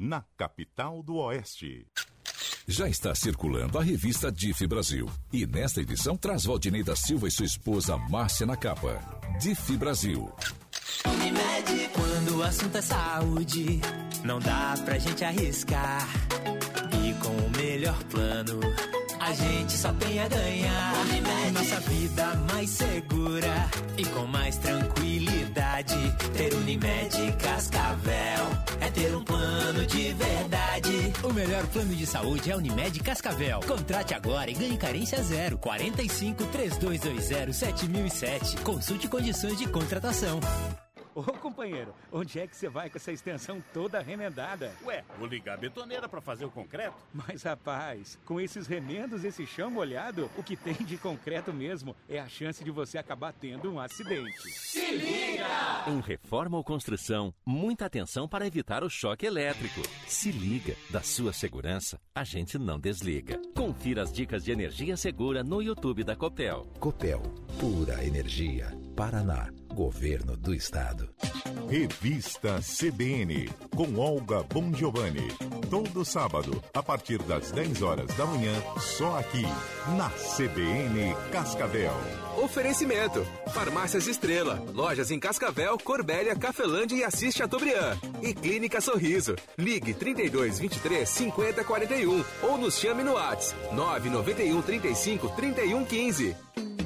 na capital do Oeste. Já está circulando a revista DIF Brasil. E nesta edição traz Valdinei da Silva e sua esposa Márcia na capa. DIF Brasil. Unimed, quando o assunto é saúde, não dá pra gente arriscar. E com o melhor plano, a gente só tem a ganhar. Unimed, nossa vida mais segura e com mais tranquilidade. Ter Unimed Cascavel é ter um plano de verdade. O melhor plano de saúde é Unimed Cascavel. Contrate agora e ganhe carência zero. 45 3220 7007. Consulte condições de contratação. Ô, companheiro, onde é que você vai com essa extensão toda remendada? Ué, vou ligar a betoneira pra fazer o concreto. Mas, rapaz, com esses remendos, esse chão molhado, o que tem de concreto mesmo é a chance de você acabar tendo um acidente. Se liga! Em reforma ou construção, muita atenção para evitar o choque elétrico. Se liga, da sua segurança, a gente não desliga. Confira as dicas de energia segura no YouTube da Copel. Copel, pura energia. Paraná, Governo do Estado. Revista CBN, com Olga Bongiovanni. Todo sábado, a partir das 10 horas da manhã, só aqui, na CBN Cascavel. Oferecimento: Farmácias Estrela, lojas em Cascavel, Corbélia, Cafelândia e Assis Chateaubriand. E Clínica Sorriso. Ligue 32 23 50 41 ou nos chame no WhatsApp 991 35 31 15.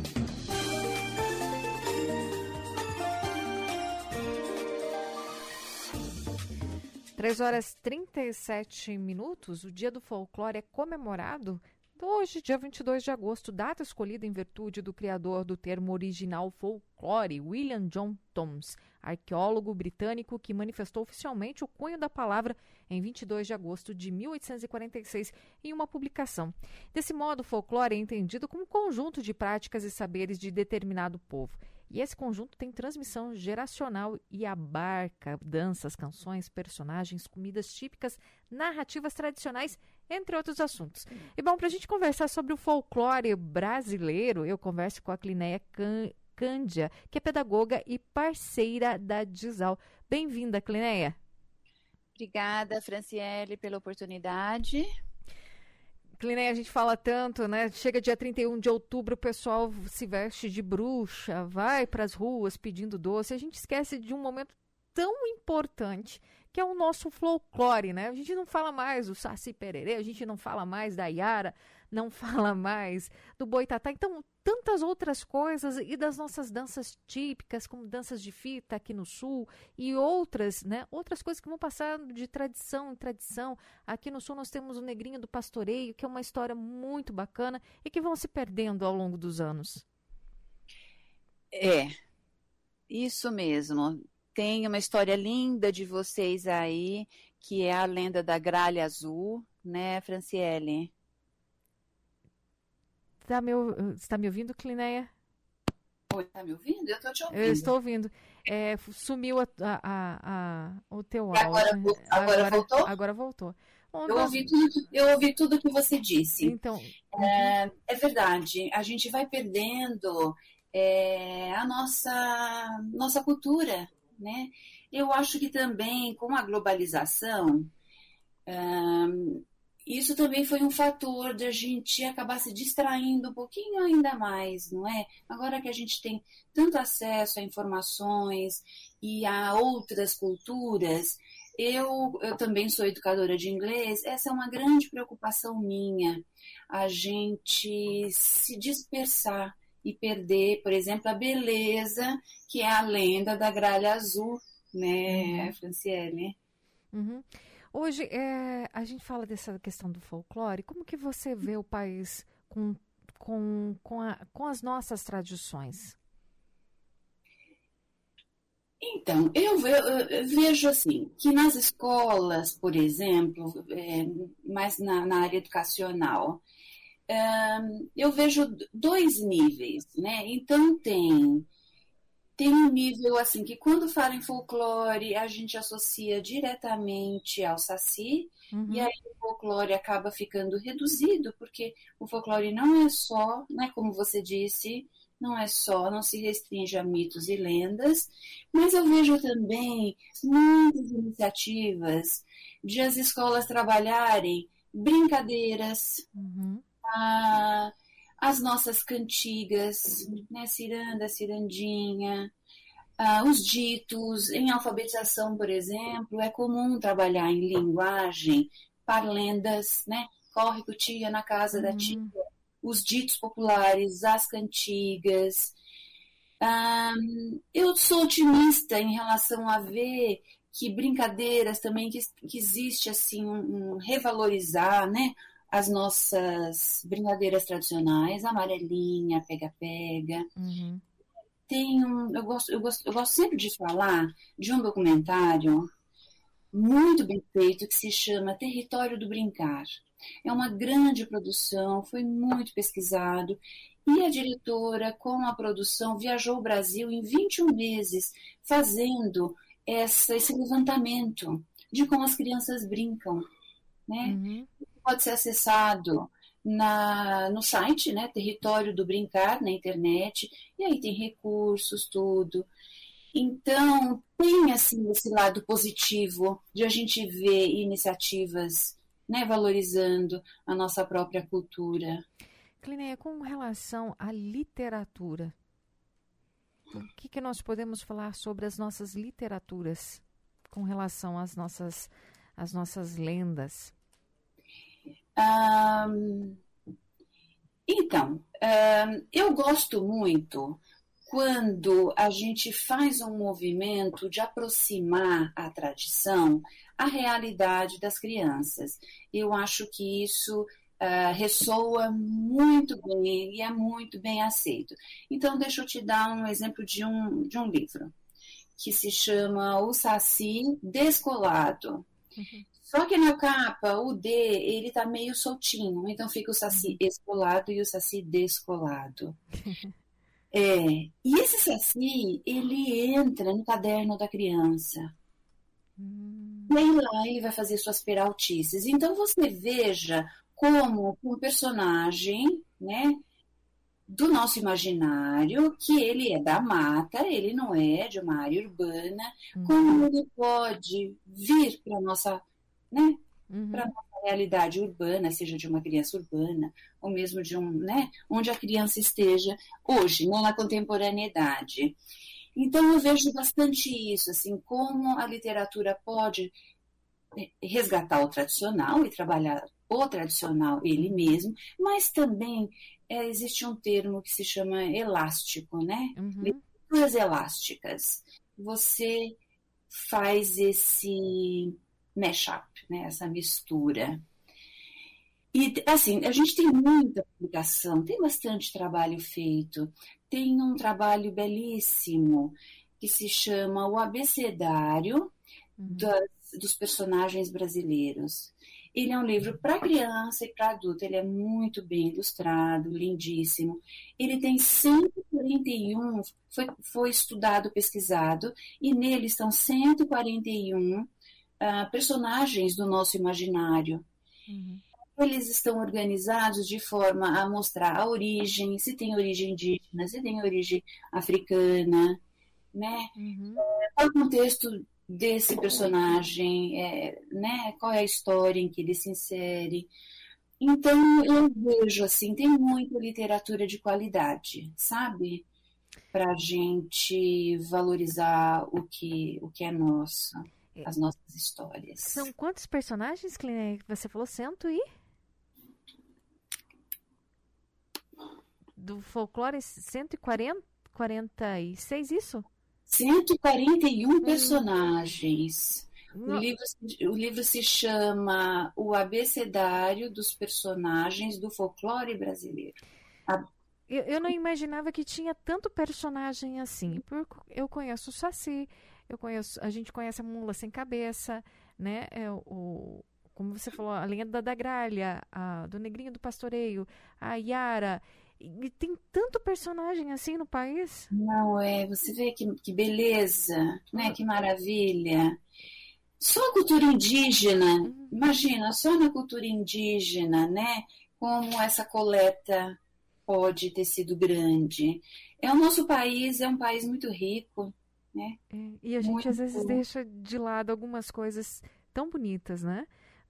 3h37, o Dia do Folclore é comemorado hoje, dia 22 de agosto, data escolhida em virtude do criador do termo original folclore, William John Thoms, arqueólogo britânico que manifestou oficialmente o cunho da palavra em 22 de agosto de 1846 em uma publicação. Desse modo, o folclore é entendido como um conjunto de práticas e saberes de determinado povo. E esse conjunto tem transmissão geracional e abarca danças, canções, personagens, comidas típicas, narrativas tradicionais, entre outros assuntos. E bom, para a gente conversar sobre o folclore brasileiro, eu converso com a Clinéia Cândia, que é pedagoga e parceira da DISAL. Bem-vinda, Clinéia. Obrigada, Franciele, pela oportunidade. Clinéia, a gente fala tanto, né? Chega dia 31 de outubro, o pessoal se veste de bruxa, vai para as ruas pedindo doce. A gente esquece de um momento tão importante, que é o nosso folclore, né? A gente não fala mais do Saci Pererê, a gente não fala mais da Iara, não fala mais do Boitatá. Então, tantas outras coisas e das nossas danças típicas, como danças de fita aqui no Sul e outras, né? Outras coisas que vão passando de tradição em tradição. Aqui no Sul nós temos o Negrinho do Pastoreio, que é uma história muito bacana e que vão se perdendo ao longo dos anos. É, isso mesmo. Tem uma história linda de vocês aí, que é a lenda da Gralha Azul, né, Franciele? Está me ouvindo, Clinéia? Oi, está me ouvindo? Eu estou te ouvindo. Eu estou ouvindo. Sumiu o teu áudio. Agora voltou? Agora voltou. Eu ouvi tudo que você disse. Então, é verdade, a gente vai perdendo a nossa cultura, né? Eu acho que também com a globalização, isso também foi um fator de a gente acabar se distraindo um pouquinho ainda mais, não é? Agora que a gente tem tanto acesso a informações e a outras culturas, eu também sou educadora de inglês, essa é uma grande preocupação minha, a gente se dispersar e perder, por exemplo, a beleza que é a lenda da Gralha Azul, né, Franciele? Uhum. Hoje, a gente fala dessa questão do folclore. Como que você vê o país com as nossas tradições? Então, eu vejo assim, que nas escolas, por exemplo, mais na área educacional, eu vejo dois níveis, né? Então tem um nível assim que quando fala em folclore a gente associa diretamente ao Saci, e aí o folclore acaba ficando reduzido, porque o folclore não é só, né, como você disse, não se restringe a mitos e lendas, mas eu vejo também muitas iniciativas de as escolas trabalharem brincadeiras, as nossas cantigas, né, ciranda, cirandinha, os ditos. Em alfabetização, por exemplo, é comum trabalhar em linguagem, parlendas, né? Corre com tia na casa da tia, os ditos populares, as cantigas. Eu sou otimista em relação a ver que brincadeiras também, que existe assim revalorizar, né, as nossas brincadeiras tradicionais, amarelinha, pega-pega. Eu gosto sempre de falar de um documentário muito bem feito que se chama Território do Brincar. É uma grande produção, foi muito pesquisado, e a diretora, com a produção, viajou o Brasil em 21 meses, fazendo esse levantamento de como as crianças brincam, né? Pode ser acessado no site, né, Território do Brincar, na internet, e aí tem recursos, tudo. Então, tem assim, esse lado positivo de a gente ver iniciativas, né, valorizando a nossa própria cultura. Clinéia, com relação à literatura, o que nós podemos falar sobre as nossas literaturas com relação às nossas lendas? Então, eu gosto muito quando a gente faz um movimento de aproximar a tradição à realidade das crianças. Eu acho que isso ressoa muito bem e é muito bem aceito. Então, deixa eu te dar um exemplo de um livro que se chama O Saci Descolado. Só que na capa, o D, ele tá meio soltinho, então fica o Saci escolado e o Saci descolado. E esse Saci, ele entra no caderno da criança. E aí lá ele vai fazer suas peraltices. Então você veja como um personagem, né, do nosso imaginário, que ele é da mata, ele não é de uma área urbana, como ele pode vir para a nossa, né, para nossa realidade urbana, seja de uma criança urbana, ou mesmo de né, onde a criança esteja hoje, né, na contemporaneidade. Então eu vejo bastante isso, assim, como a literatura pode resgatar o tradicional e trabalhar o tradicional ele mesmo, mas também existe um termo que se chama elástico, né? Leituras elásticas. Você faz esse mashup, né? Essa mistura. E, assim, a gente tem muita publicação, tem bastante trabalho feito. Tem um trabalho belíssimo que se chama O Abecedário dos Personagens Brasileiros. Ele é um livro para criança e para adulto, ele é muito bem ilustrado, lindíssimo. Ele tem 141, foi estudado, pesquisado, e nele estão 141 personagens do nosso imaginário. Eles estão organizados de forma a mostrar a origem, se tem origem indígena, se tem origem africana, né? Qual o contexto desse personagem, né? Qual é a história em que ele se insere. Então, eu vejo, assim, tem muita literatura de qualidade, sabe? Para a gente valorizar o que é nosso, as nossas histórias. São quantos personagens, Clinéia? Você falou 100 e... Do folclore, 146, isso? 141 personagens. O livro se chama O Abecedário dos Personagens do Folclore Brasileiro. Eu não imaginava que tinha tanto personagem assim. Eu conheço o Saci, a gente conhece a Mula Sem Cabeça, né? Como você falou, a Lenda da Gralha, do Negrinho do Pastoreio, a Yara. E tem tanto personagem assim no país? Não, você vê que beleza, né? Que maravilha. Só a cultura indígena, imagina, só na cultura indígena, né? Como essa coleta pode ter sido grande. O nosso país é um país muito rico, né? E a gente às vezes deixa de lado algumas coisas tão bonitas, né?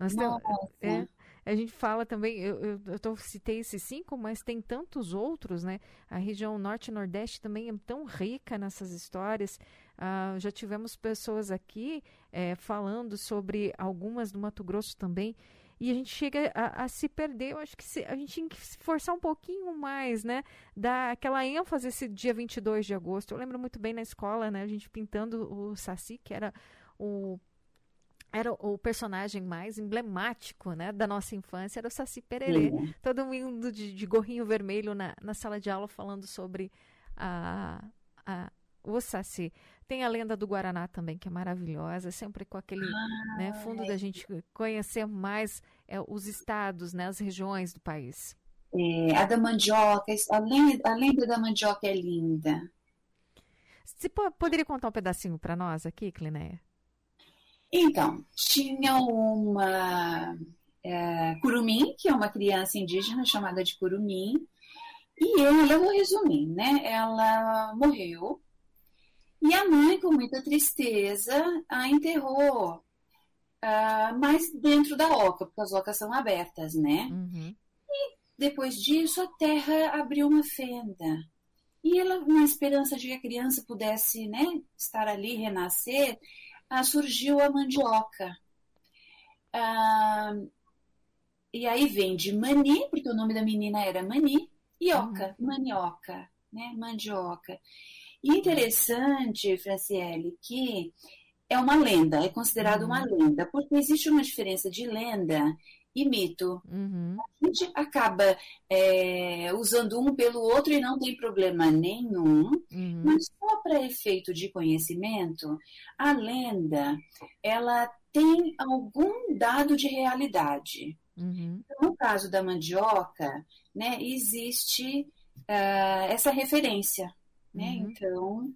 A gente fala também, eu citei esses 5, mas tem tantos outros, né? A região Norte e Nordeste também é tão rica nessas histórias. Já tivemos pessoas aqui falando sobre algumas do Mato Grosso também, e a gente chega a se perder. Eu acho que a gente tem que se esforçar um pouquinho mais, né? Dar aquela ênfase esse dia 22 de agosto. Eu lembro muito bem na escola, né? A gente pintando o Saci, que era o personagem mais emblemático, né, da nossa infância, era o Saci Pererê. Todo mundo de gorrinho vermelho na sala de aula falando sobre o Saci. Tem a lenda do Guaraná também, que é maravilhosa, sempre com aquele fundo da gente conhecer mais os estados, né, as regiões do país. A da mandioca, a lenda da mandioca é linda. Você poderia contar um pedacinho para nós aqui, Clinéia? Então, tinha uma curumim, que é uma criança indígena chamada de curumim, e eu vou resumir, né? Ela morreu, e a mãe, com muita tristeza, a enterrou, mas dentro da oca, porque as ocas são abertas, né? Uhum. E depois disso, a terra abriu uma fenda. E ela, na esperança de que a criança pudesse, né, estar ali, renascer, surgiu a mandioca. E aí vem de mani, porque o nome da menina era Mani, e oca, manioca, né? Mandioca. E interessante, Franciele, que é uma lenda, é considerado uma lenda, porque existe uma diferença de lenda e mito. A gente acaba usando um pelo outro e não tem problema nenhum, mas só para efeito de conhecimento, a lenda, ela tem algum dado de realidade. No caso da mandioca, né, existe essa referência, né? Então,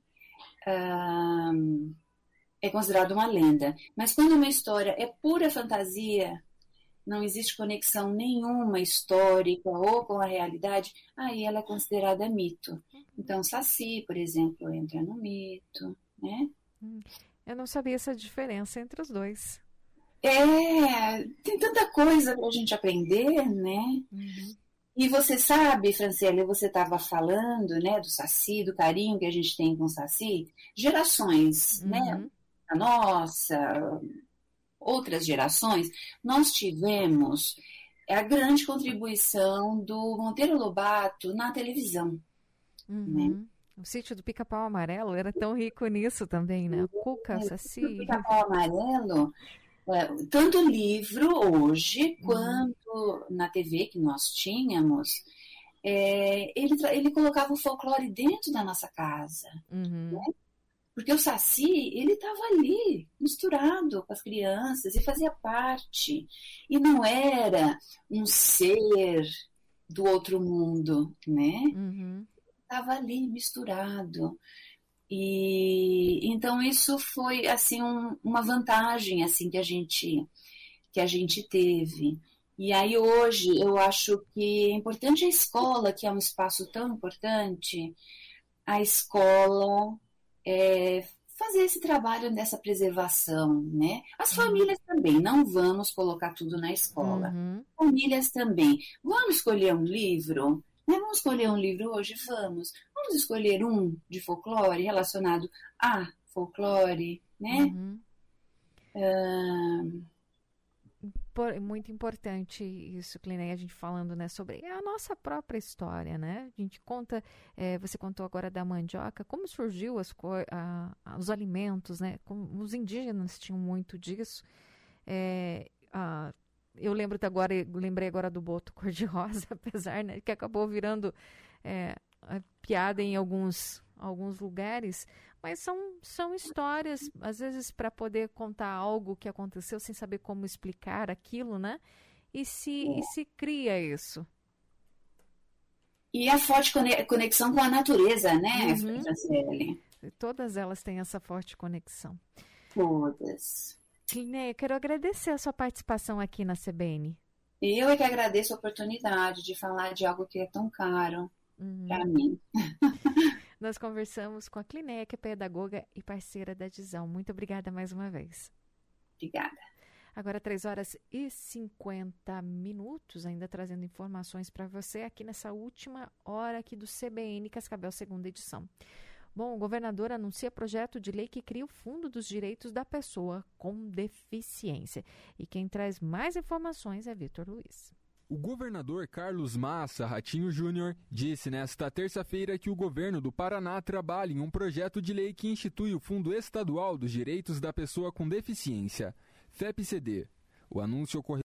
é considerado uma lenda. Mas quando uma história é pura fantasia, não existe conexão nenhuma histórica ou com a realidade, aí ela é considerada mito. Então, Saci, por exemplo, entra no mito, né? Eu não sabia essa diferença entre os dois. Tem tanta coisa para a gente aprender, né? E você sabe, Franciele, você estava falando, né, do Saci, do carinho que a gente tem com o Saci, gerações, né? A nossa, outras gerações, nós tivemos a grande contribuição do Monteiro Lobato na televisão. Né? O Sítio do Pica-Pau Amarelo era tão rico nisso também, né? Cuca, Saci. O Pica-Pau Amarelo, tanto o livro hoje, quanto na TV que nós tínhamos, ele colocava o folclore dentro da nossa casa. Né? Porque o Saci, ele estava ali, misturado com as crianças, e fazia parte. E não era um ser do outro mundo, né? Estava ali, misturado. E então isso foi assim uma vantagem assim que a gente teve. E aí hoje eu acho que é importante a escola, que é um espaço tão importante, a escola fazer esse trabalho dessa preservação, né? As famílias também, não vamos colocar tudo na escola. Famílias também. Vamos escolher um livro? Né? Vamos escolher um livro hoje? Vamos escolher um de folclore relacionado a folclore, né? Muito importante isso, Clinéia, a gente falando, né, sobre a nossa própria história, né? A gente conta, você contou agora da mandioca, como surgiu os alimentos, né? Como os indígenas tinham muito disso. Eu lembrei agora do boto cor-de-rosa, apesar, né, que acabou virando piada em alguns lugares, mas são histórias, às vezes, para poder contar algo que aconteceu sem saber como explicar aquilo, né? E se cria isso. E a forte conexão com a natureza, né, Franciele? Todas elas têm essa forte conexão. Todas. Clinéia, quero agradecer a sua participação aqui na CBN. Eu é que agradeço a oportunidade de falar de algo que é tão caro para mim. Nós conversamos com a Clinéia, que é pedagoga e parceira da Disão. Muito obrigada mais uma vez. Obrigada. Agora 3h50, ainda trazendo informações para você aqui nessa última hora aqui do CBN Cascavel, segunda edição. Bom, o governador anuncia projeto de lei que cria o Fundo dos Direitos da Pessoa com Deficiência. E quem traz mais informações é Vitor Luiz. O governador Carlos Massa Ratinho Júnior disse nesta terça-feira que o governo do Paraná trabalha em um projeto de lei que institui o Fundo Estadual dos Direitos da Pessoa com Deficiência, FEPCD. O anúncio ocorreu